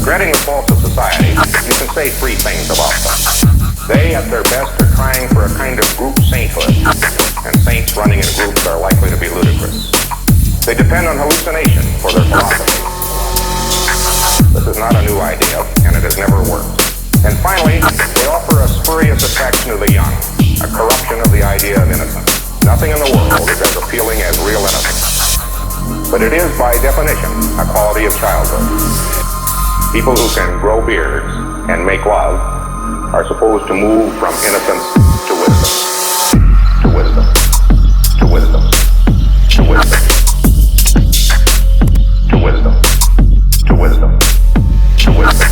Regretting the faults of society, you can say three things about them. They, at their best, are trying for a kind of group sainthood, and saints running in groups are likely to be ludicrous. They depend on hallucination for their philosophy. This is not a new idea, and it has never worked. And finally, they offer a spurious attraction to the young, a corruption of the idea of innocence. Nothing in the world is as appealing as real innocence. But it is, by definition, a quality of childhood. People who can grow beards and make love are supposed to move from innocence to wisdom. To wisdom. To wisdom. To wisdom. To wisdom. To wisdom. To wisdom.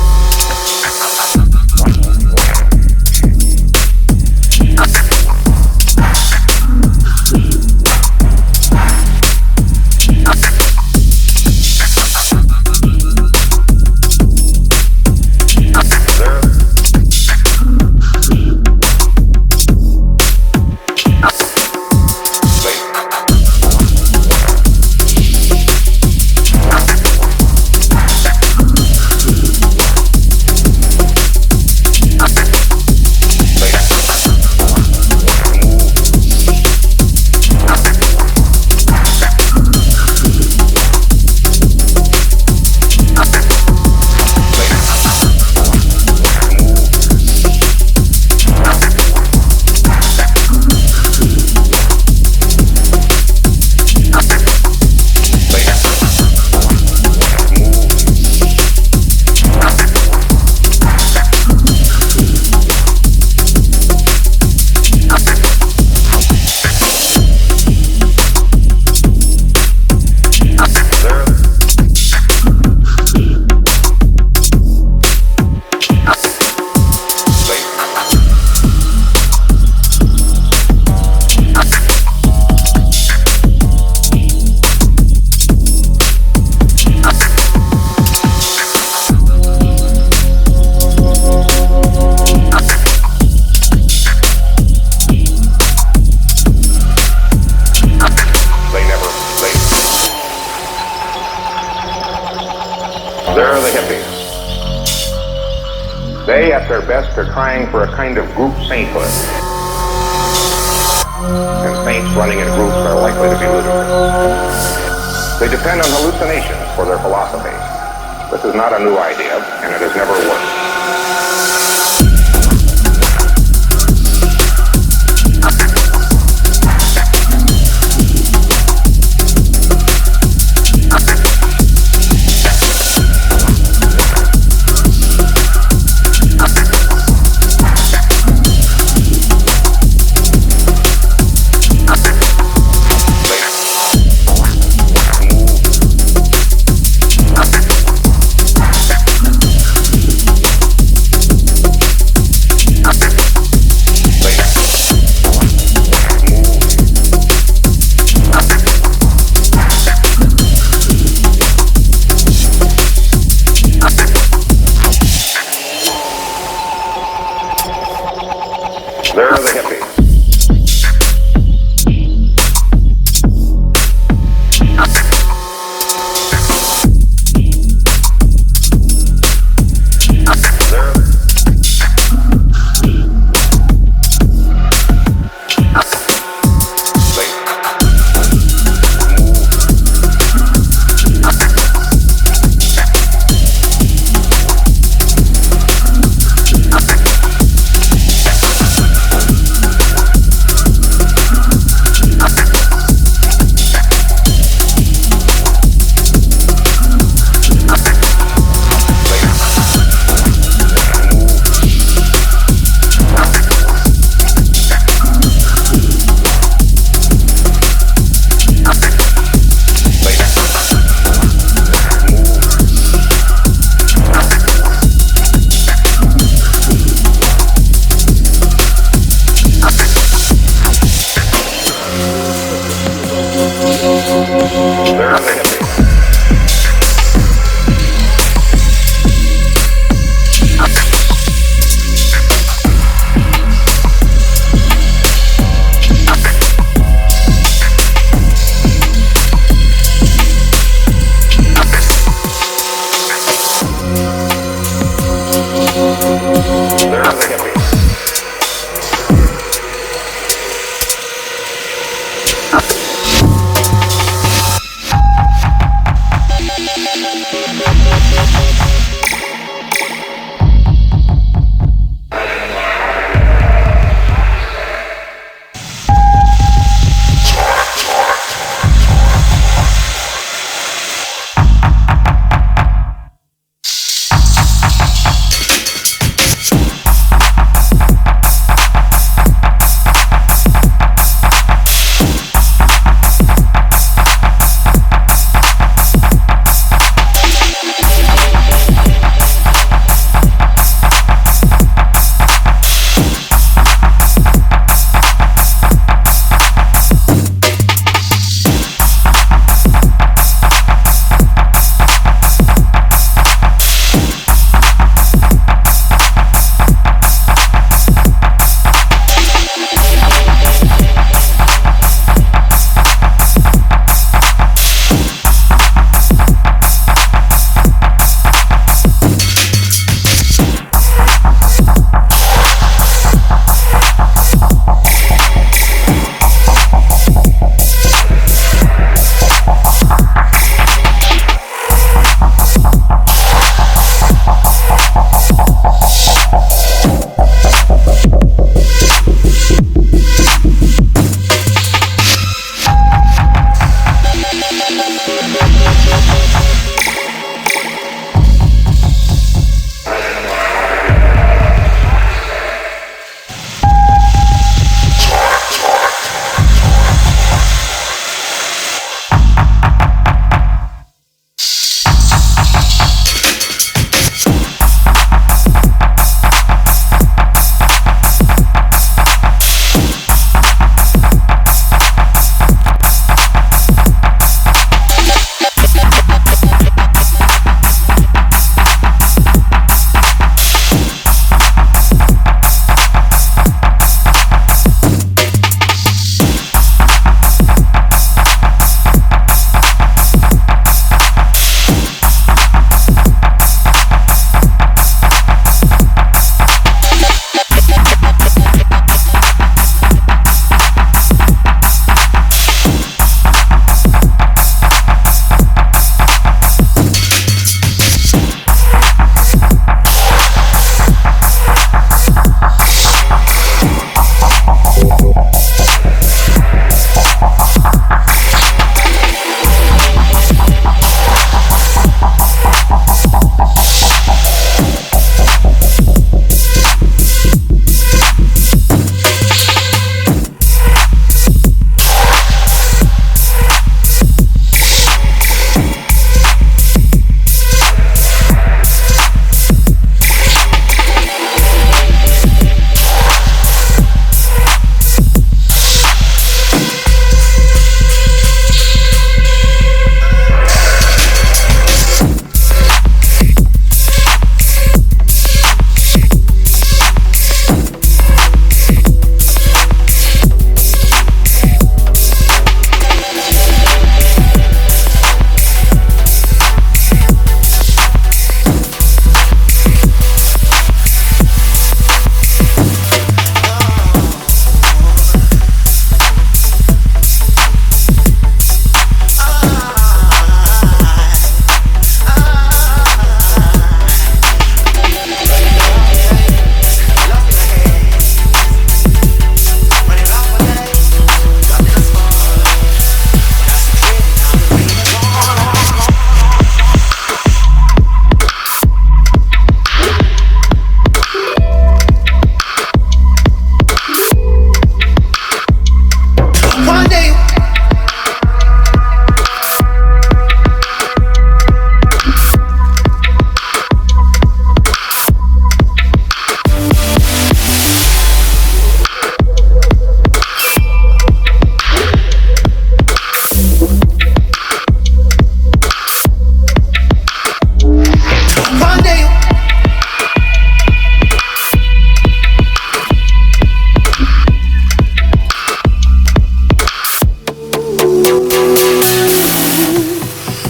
They, at their best, are trying for a kind of group sainthood. And saints running in groups are likely to be ludicrous. They depend on hallucinations for their philosophy. This is not a new idea, and it has never worked. There are the hippies.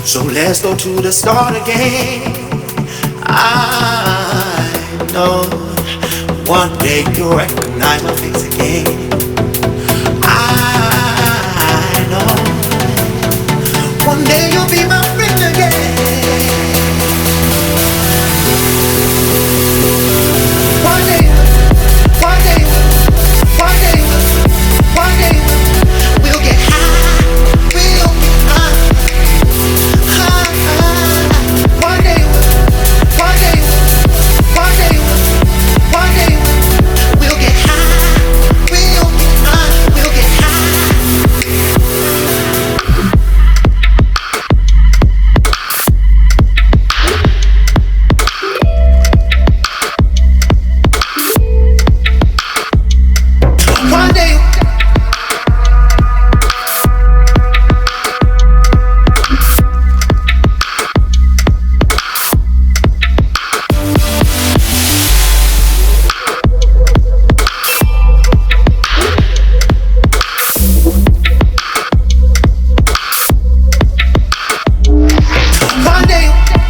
So let's go to the start again. I know one day you'll recognize my face again. I know one day you'll be my friend again. One day, one day, one day, one day, we'll get high, we'll get high, high, high. One day, one day, one day, one day, we'll get high, we'll get high, we'll get high. One day. One day.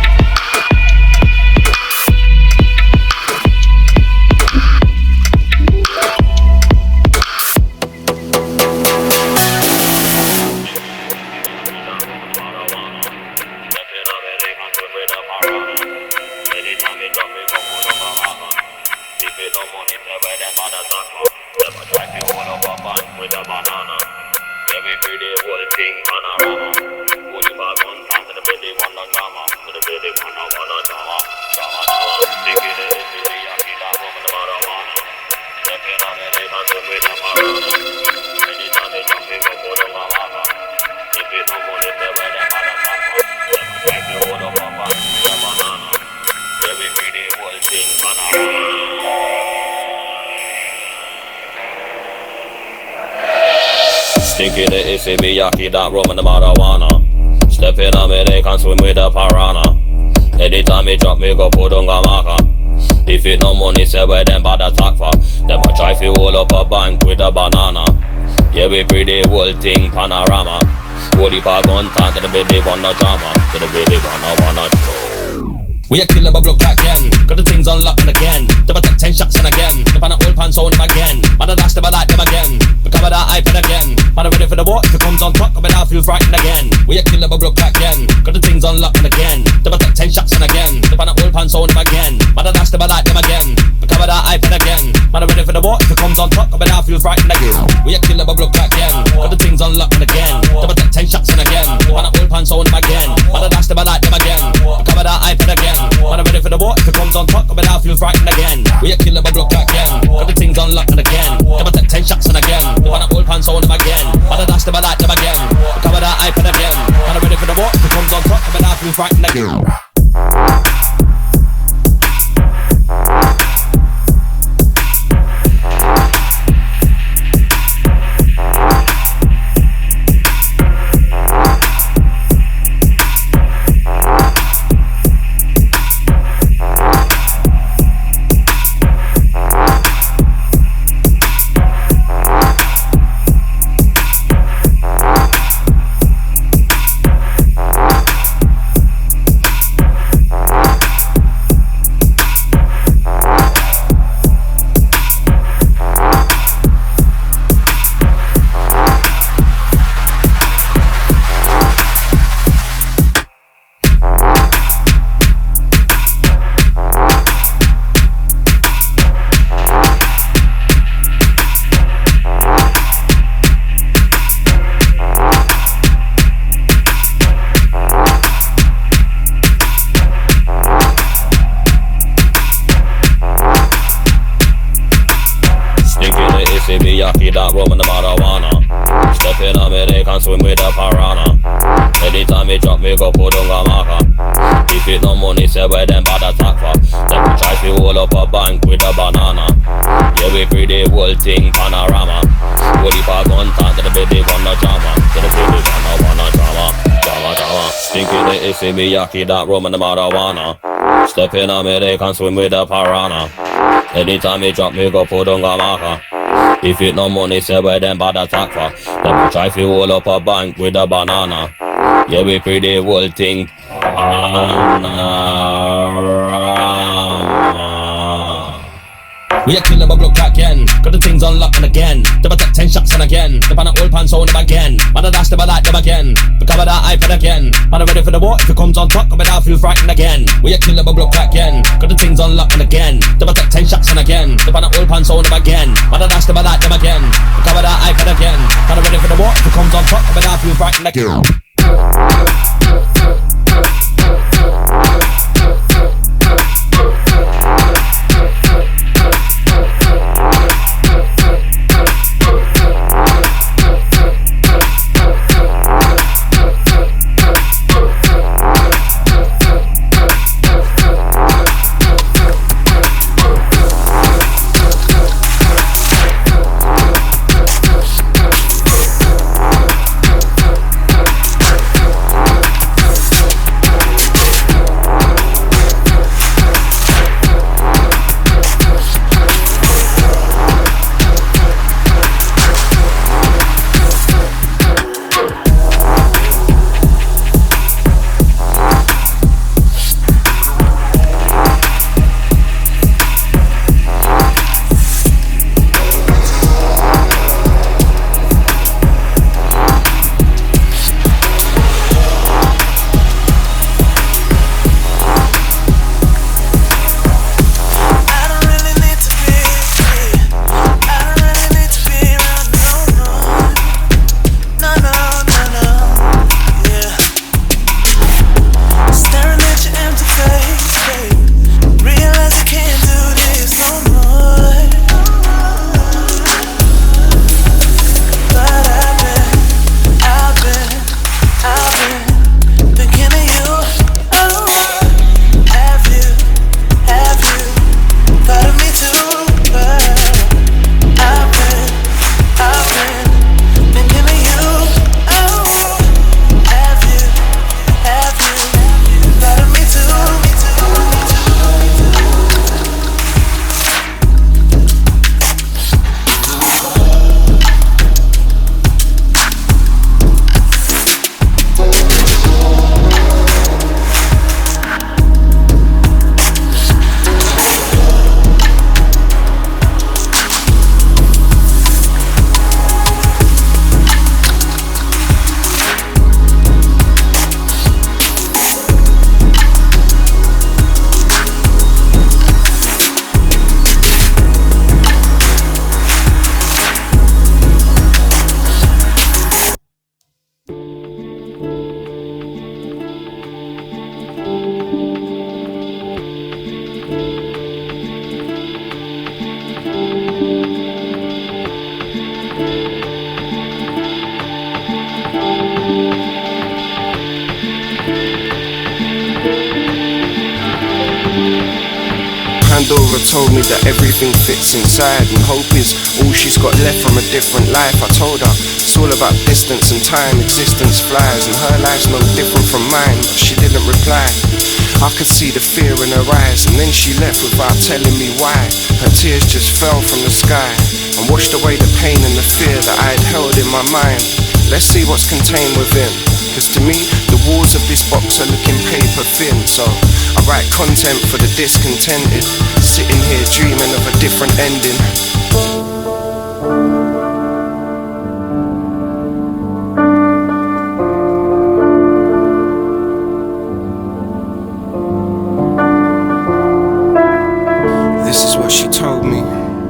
Stinky the issy Miyaki that rum and the marijuana. Step in a me they can swim with the piranha. Anytime me drop me go put on a marker. If it no money say where them bad attack for. Them a try fi hold up a bank with a banana. Yeah we pretty whole thing panorama. Holy pa gun time to the baby wanna drama. To the baby wanna we a killer but block again. Got the things unlocked again. Double take 10 shots and again. The pan a old pants on him again. Man a dash them I like them again. Recover that iPad again. Man a ready for the war. If it comes on top, I bet I feel frightened again. We a killer but block again. Got the things unlocked again. Double take 10 shots and again. The pan a old pants on him again. Man a dash them I like them again. Recover that iPad again. Man a ready for the war. If it comes on top, I bet I feel frightened again. We a killer but block again. Got the things unlocked again. Double take 10 shots and again. The pan a old pants on him again. Man a dash them I like them again. Recover that iPad again. Man a ready for the war. If it comes on top, I bet I feel frightened again. We a killer but block again. Got the things unlocked again. Double take 10 shots and again. The pan a old pants on him again. Man a dash them I like them again. Recover that iPad again. Man a ready for the war. If it comes on top, I bet I feel frightened again. Miyaki that rum and the marijuana. Step in a me they can swim with the piranha. Anytime me drop me go put on a marker. If it no money say where them bad attack for. Them we try to hold up a bank with a banana. Yeah we pretty whole thing panorama. Holy pa gun time to the baby wanna drama. To the baby wanna drama. Drama. Stinky the issy Miyaki that rum and the marijuana. Step in a me they can swim with the piranha. Anytime me drop me go put on a marker. If it no money say where them bad attack for. Them we try to hold up a bank with a banana. Yeah, we pray the whole thing. We a kill them a block again. Got the things unlocking again. Them a take 10 shots and again. Them on a old pants on them again. Man a dash them a like them again. We cover that iPad again. Man a ready for the war. If it comes on top, coming out feel frightened again. We a kill them a block again. Got the things unlocking again. Them a take 10 shots and again. Them on a old pants on them again. Man a dash them a like them again. We cover that iPad again. Man a ready for the war. If it comes on top, coming out feel frightened again. Pandora told me that everything fits inside, and hope is all she's got left from a different life. I told her it's all about distance and time, existence flies, and her life's no different from mine, but she didn't reply. I could see the fear in her eyes, and then she left without telling me why. Her tears just fell from the sky and washed away the pain and the fear that I had held in my mind. Let's see what's contained within, cause to me the walls of this box are looking paper thin. So I write content for the discontented, sitting here dreaming of a different ending. This is what she told me.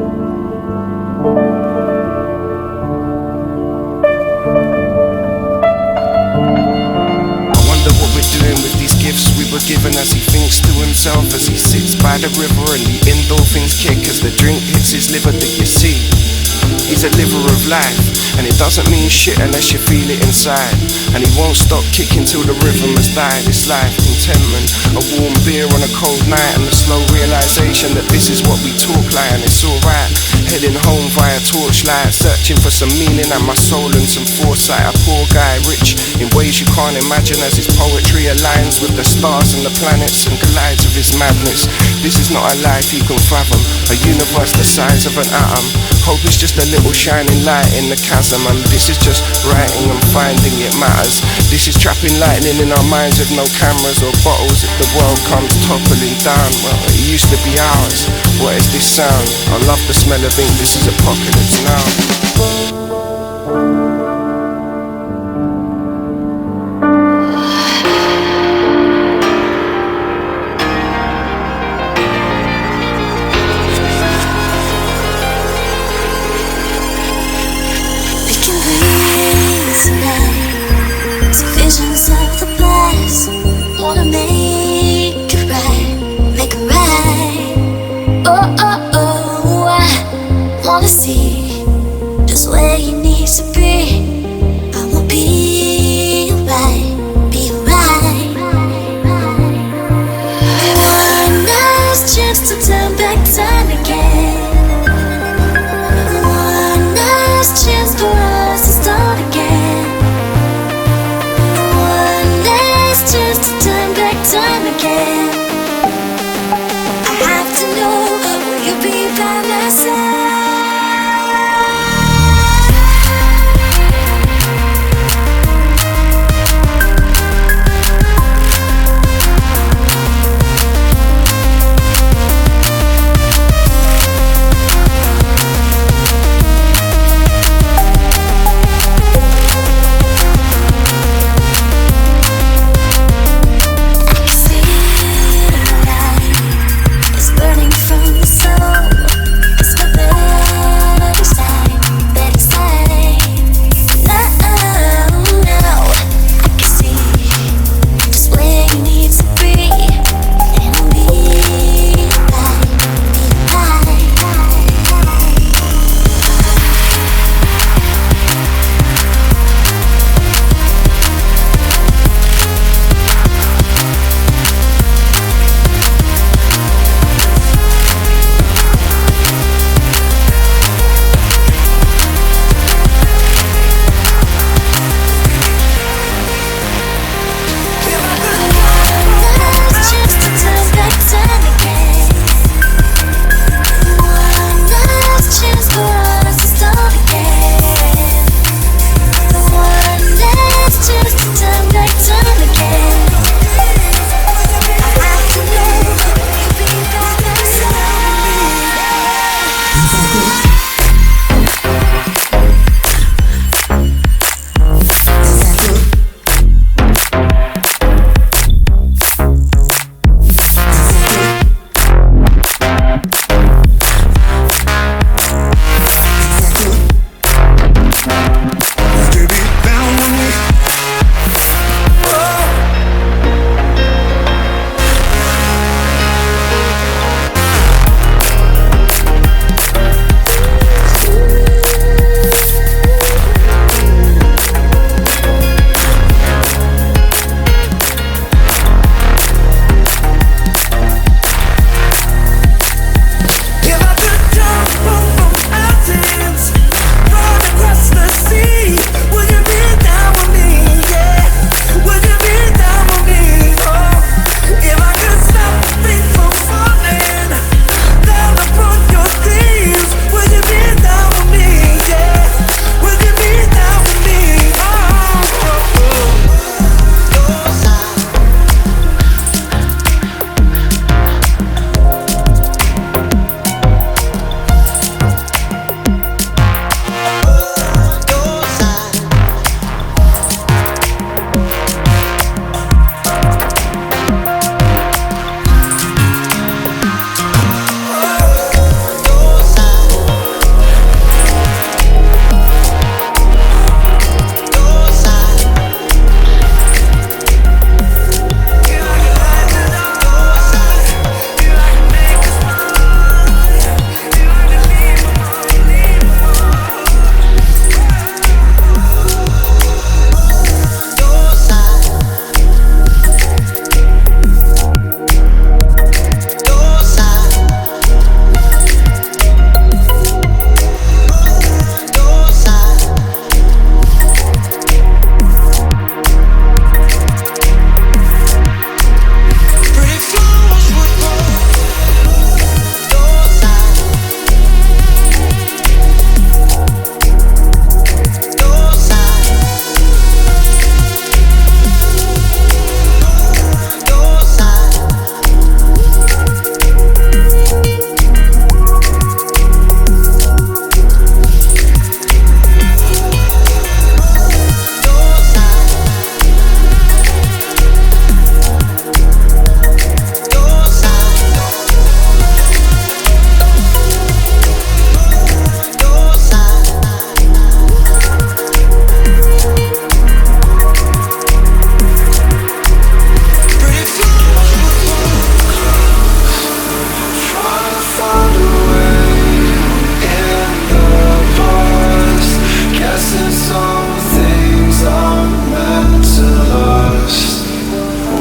Given as he thinks to himself as he sits by the river, and the endorphins kick as the drink hits his liver. Do you see? He's a liver of life, and it doesn't mean shit unless you feel it inside. And he won't stop kicking till the rhythm has died. It's life, contentment, a warm beer on a cold night, and the slow realization that this is what we talk like, and it's alright. Heading home via torchlight, searching for some meaning and my soul and some foresight. A poor guy, rich in ways you can't imagine, as his poetry aligns with the stars and the planets and collides with his madness. This is not a life you can fathom, a universe the size of an atom. Hope is just a little shining light in the chasm, and this is just writing and finding it matters. This is trapping lightning in our minds with no cameras or bottles. If the world comes toppling down, well, it used to be ours. What is this sound? I love the smell of ink, this is apocalypse now. Visions of the past, wanna make it right, make it right. Oh, oh, oh, I wanna see just where you need to be. I'ma be right, be right. One last chance to turn back time again. One last chance for us to start again. Just to turn back time again. I have to know, will you be by my side?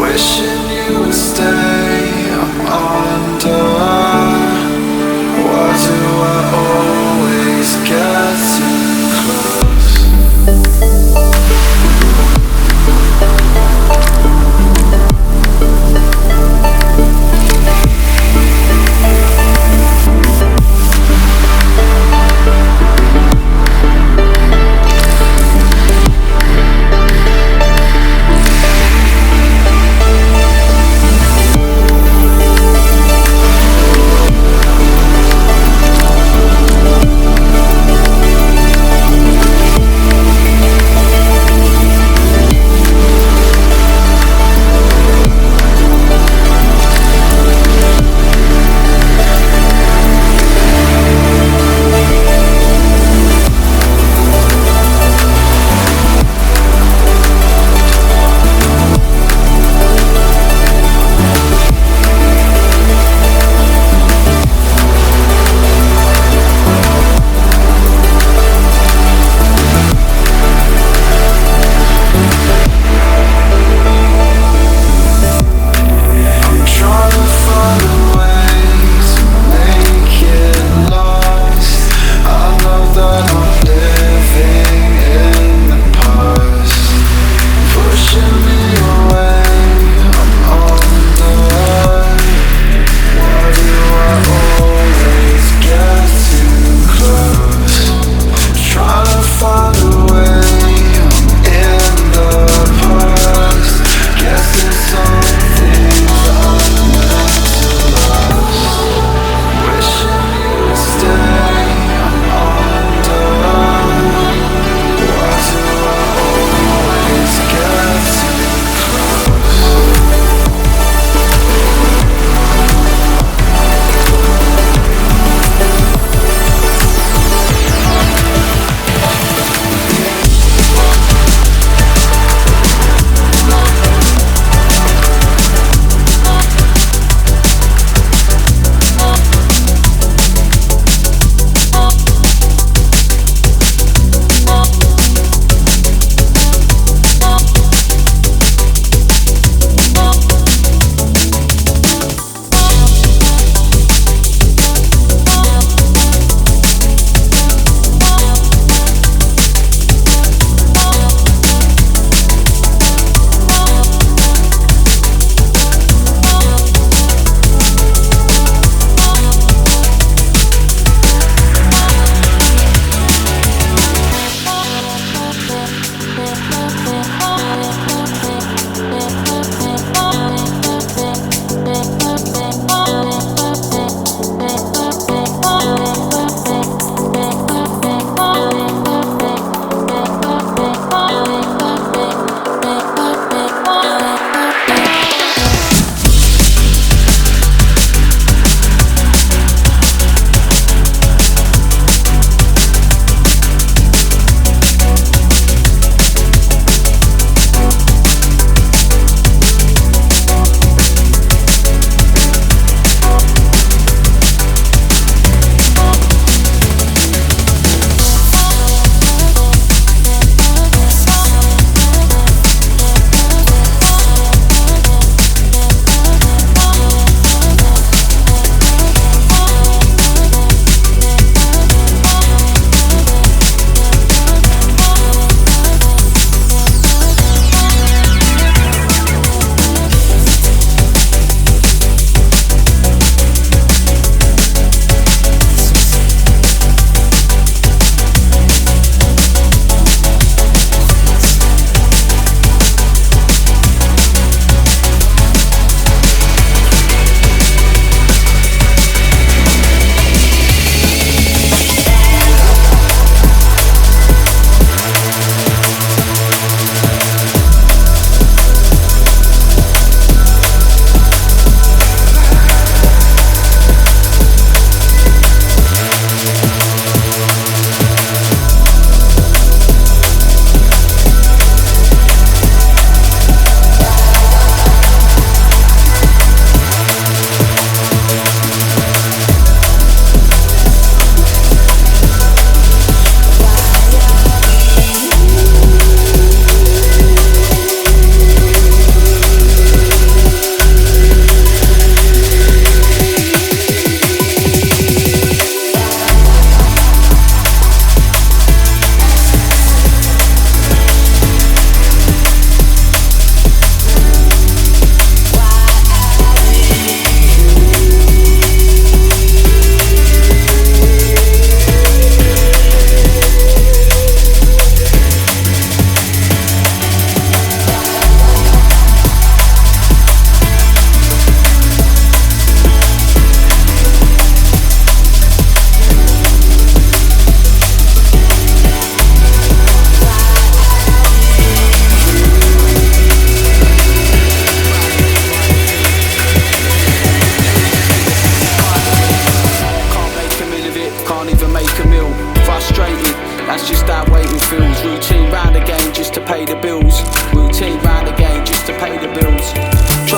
Wishing you would stay. I'm under. Why do I always get too close?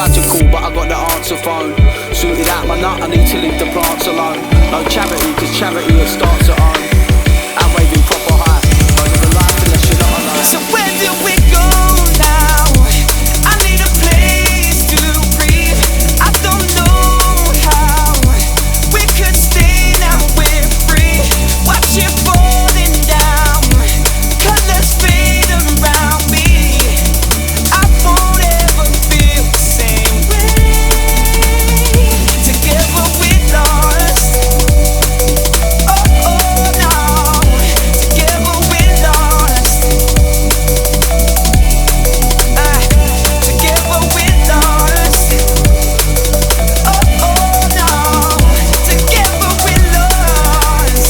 practical, but I got the answer phone. Suited out my nut, I need to leave the plants alone. No charity, cause charity it starts at home. I'm waving proper high, over the life unless you're not alone. So where do we go now? I need a place to breathe. I don't know how we could stay now we're free. Watch it falling down, colors fade around me. I won't ever feel the same way. Together we're lost. Oh, oh no. Together we're lost. Together we're lost. Oh, oh no. Together we're lost.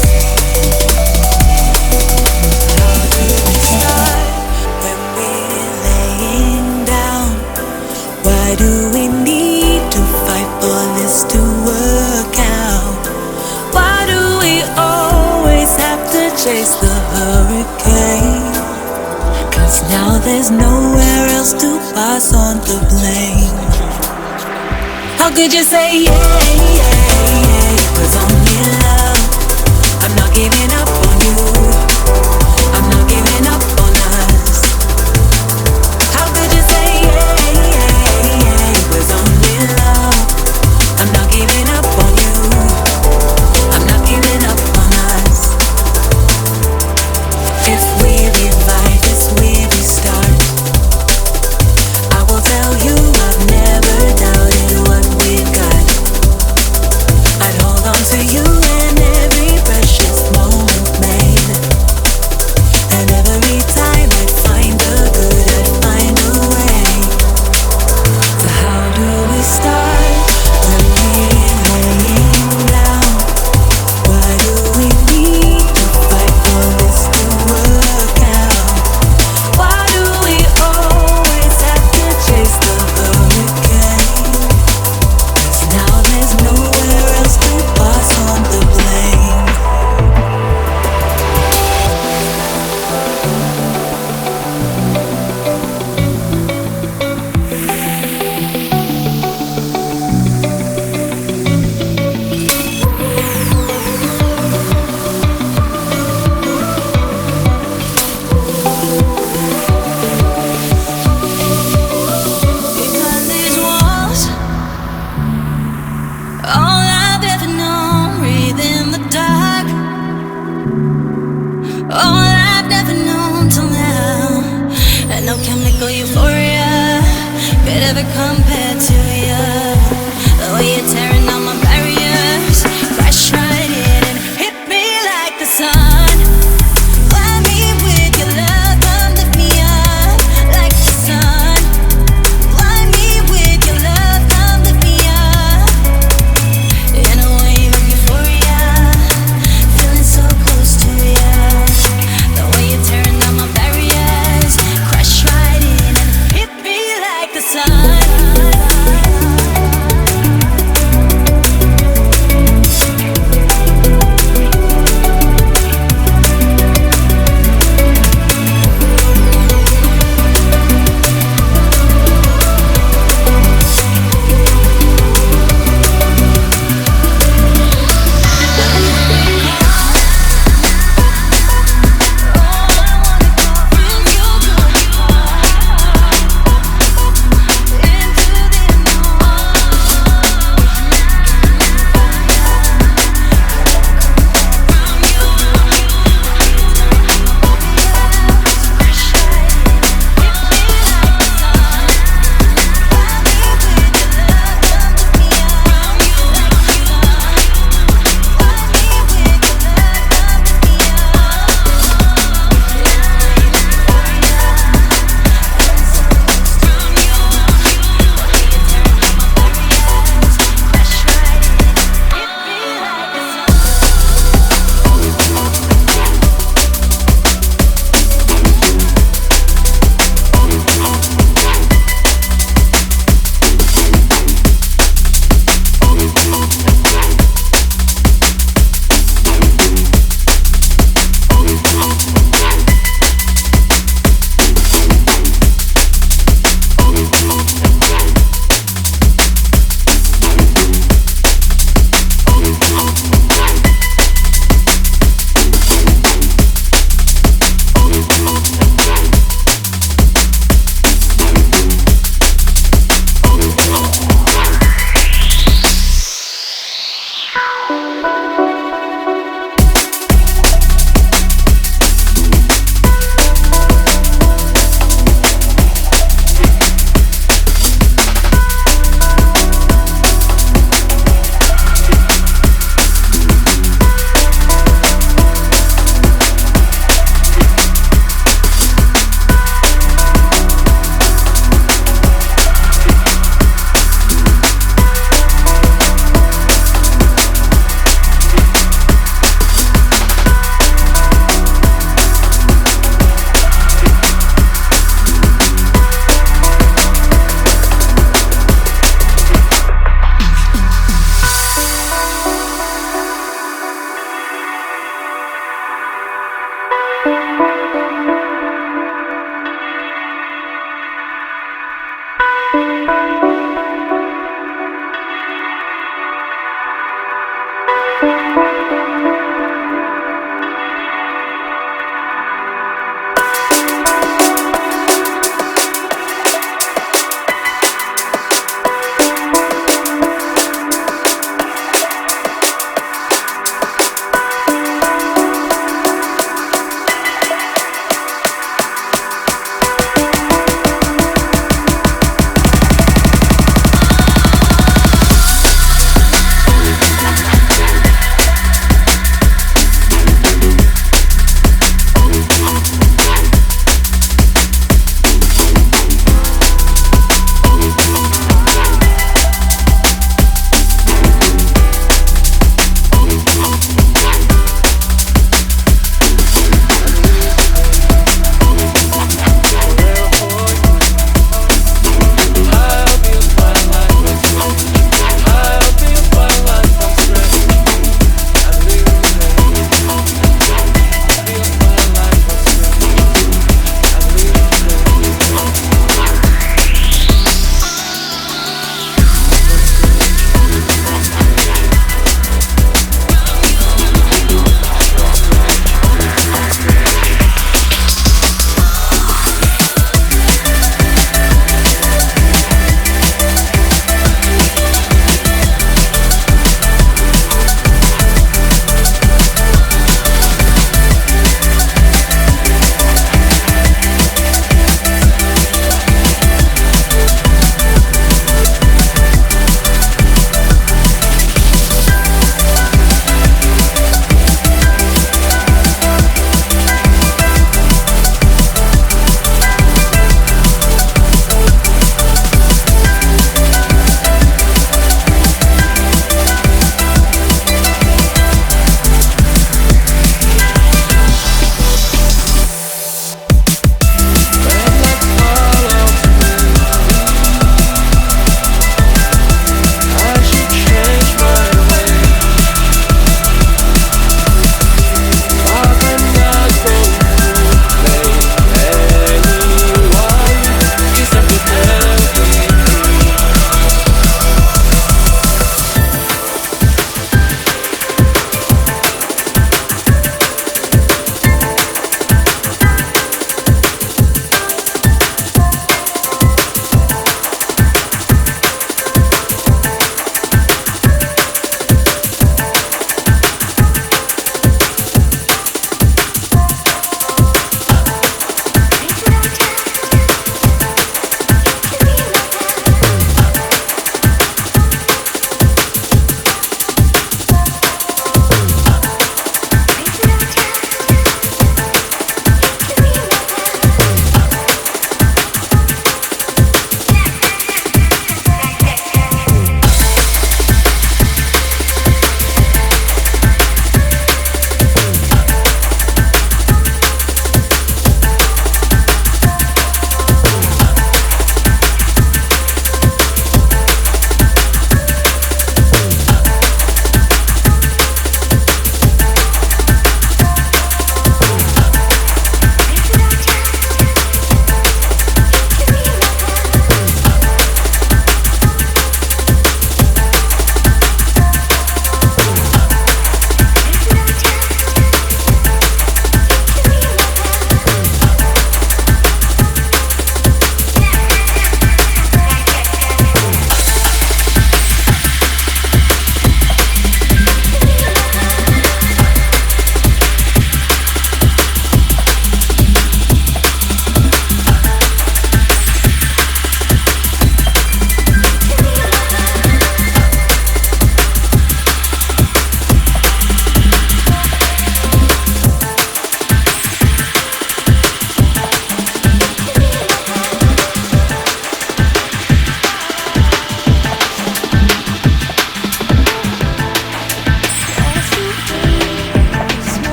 How do we start when we're laying down? Why do we need to fight for this to work out? Why do we always have to chase the hurricane? 'Cause now there's nowhere else to pass on the blame. How could you say yeah, yeah, yeah? 'Cause I'm in love. I'm not giving up on you. I'm not giving up on us. How could you say yeah, yeah, yeah? 'Cause I'm in love. I'm not giving up on you. I'm not giving up on us. If we divide this, we restart. I will tell you I've never doubted what we've got.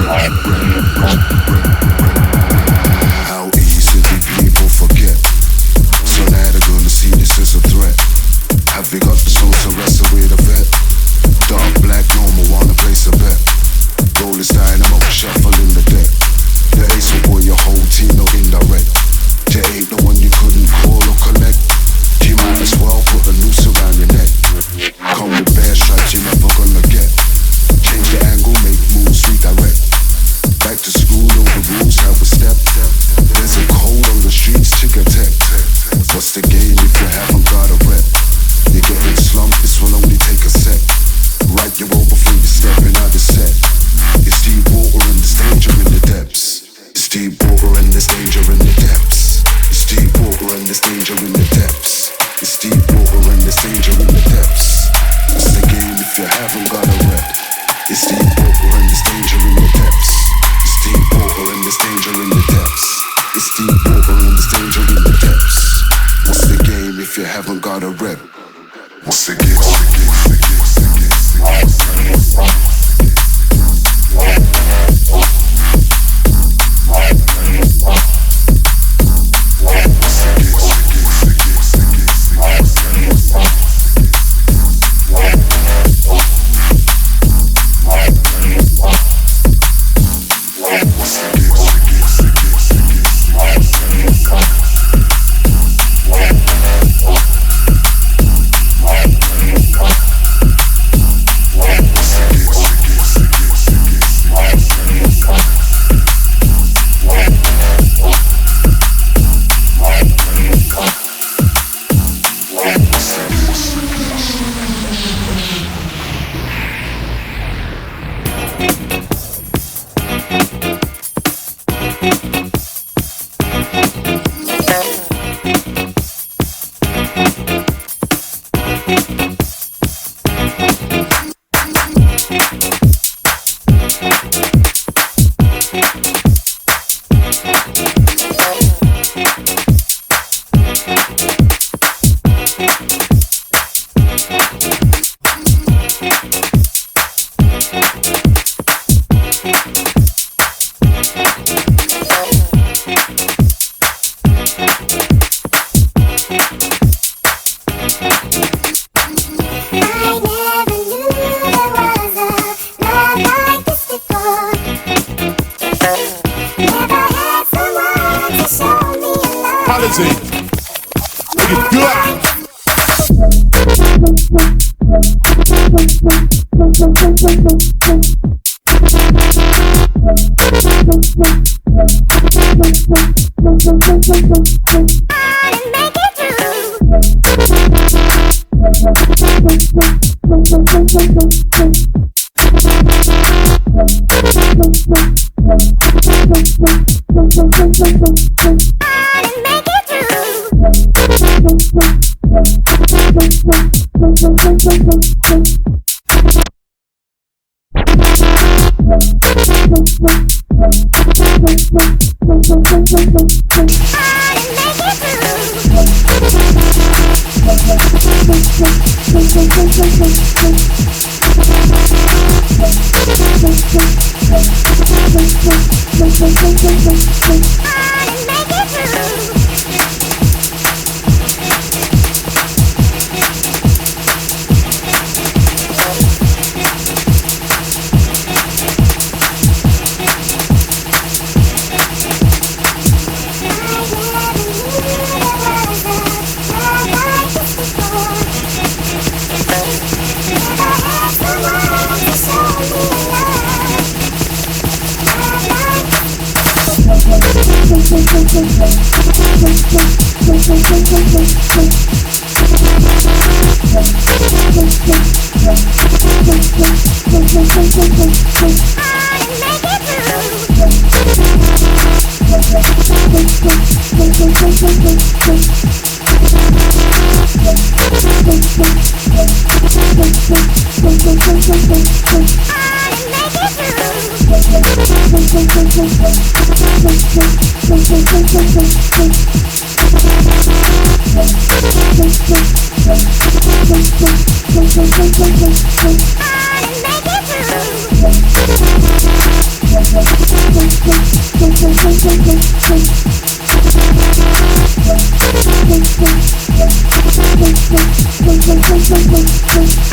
How easy do people forget? So now they're gonna see this as a threat. Have they got the soul to wrestle with a vet? Dark, black, normal, wanna place a bet. Roll is dynamo, shuffling the deck. The ace will boy your whole team, no indirect. There ain't no one you couldn't call or collect. You might as well put a noose around your neck. Come with bare straps you're never gonna get. Change the angle, make moves, redirect. Back to school, know the rules, how we step. There's a code on the streets, chick attack. What's the game if you haven't got a rep? You're getting slumped, this will only take a sec. Right your roll before you step in out the set. It's deep water and there's danger in the depths. It's deep water and there's danger in the depths. It's deep water and there's danger in the depths. It's deep water and there's danger in the depths. What's the game if you haven't got a rep? It's deep water and there's danger in the depths. It's deep water and there's danger in the depths. It's deep water and there's danger in the depths. What's the game if you haven't got a rep? What's the game? We'll be right back.